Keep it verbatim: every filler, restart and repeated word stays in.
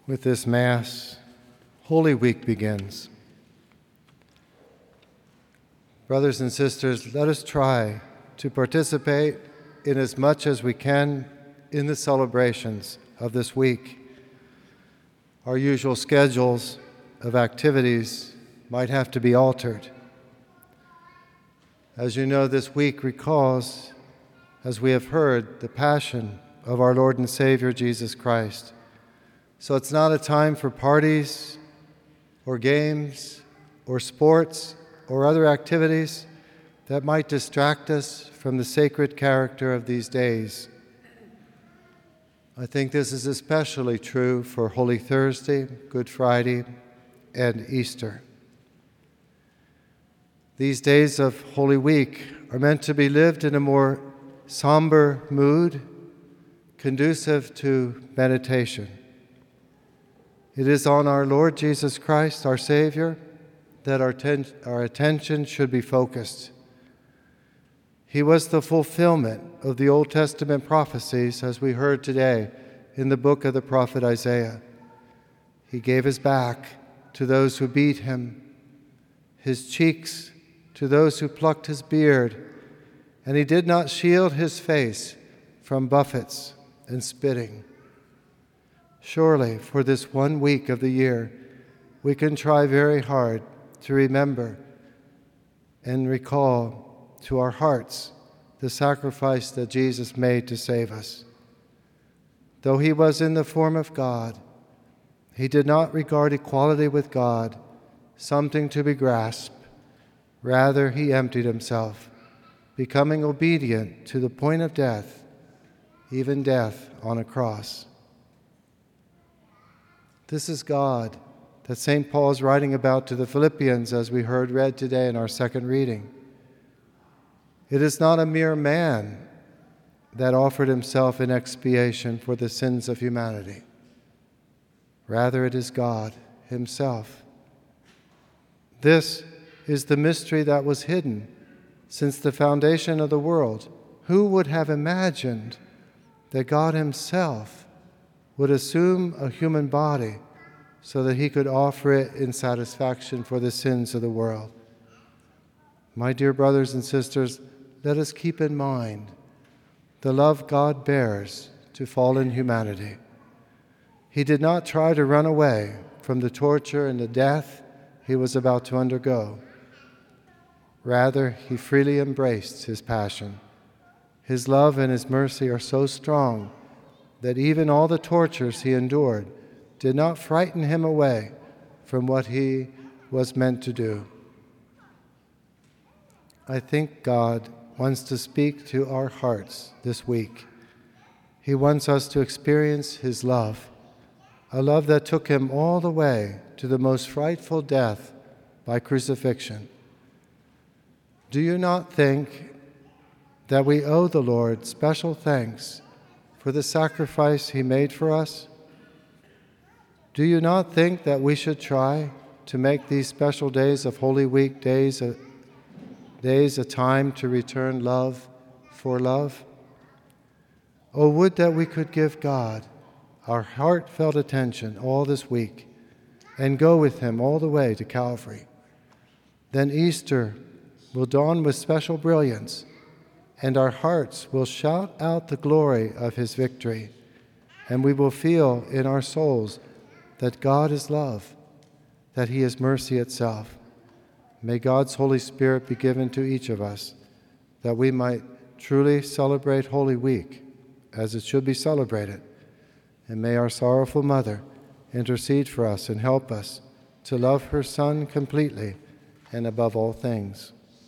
With this Mass, Holy Week begins. Brothers and sisters, let us try to participate in as much as we can in the celebrations of this week. Our usual schedules of activities might have to be altered. As you know, this week recalls, as we have heard, the Passion of our Lord and Savior Jesus Christ. So it's not a time for parties or games or sports or other activities that might distract us from the sacred character of these days. I think this is especially true for Holy Thursday, Good Friday, and Easter. These days of Holy Week are meant to be lived in a more somber mood, conducive to meditation. It is on our Lord Jesus Christ, our Savior, that our, ten- our attention should be focused. He was the fulfillment of the Old Testament prophecies, as we heard today in the book of the prophet Isaiah. He gave his back to those who beat him, his cheeks to those who plucked his beard, and he did not shield his face from buffets and spitting. Surely, for this one week of the year, we can try very hard to remember and recall to our hearts the sacrifice that Jesus made to save us. Though he was in the form of God, he did not regard equality with God something to be grasped. Rather, he emptied himself, becoming obedient to the point of death, even death on a cross. This is God that Saint Paul is writing about to the Philippians, as we heard read today in our second reading. It is not a mere man that offered himself in expiation for the sins of humanity. Rather, it is God himself. This is the mystery that was hidden since the foundation of the world. Who would have imagined that God himself would assume a human body so that he could offer it in satisfaction for the sins of the world? My dear brothers and sisters, let us keep in mind the love God bears to fallen humanity. He did not try to run away from the torture and the death he was about to undergo. Rather, he freely embraced his passion. His love and his mercy are so strong that even all the tortures he endured did not frighten him away from what he was meant to do. I think God wants to speak to our hearts this week. He wants us to experience his love, a love that took him all the way to the most frightful death by crucifixion. Do you not think that we owe the Lord special thanks for the sacrifice he made for us? Do you not think that we should try to make these special days of Holy Week days a, days a time to return love for love? Oh, would that we could give God our heartfelt attention all this week and go with him all the way to Calvary. Then Easter will dawn with special brilliance, and our hearts will shout out the glory of his victory, and we will feel in our souls that God is love, that he is mercy itself. May God's Holy Spirit be given to each of us, that we might truly celebrate Holy Week as it should be celebrated, and may our sorrowful Mother intercede for us and help us to love her Son completely and above all things.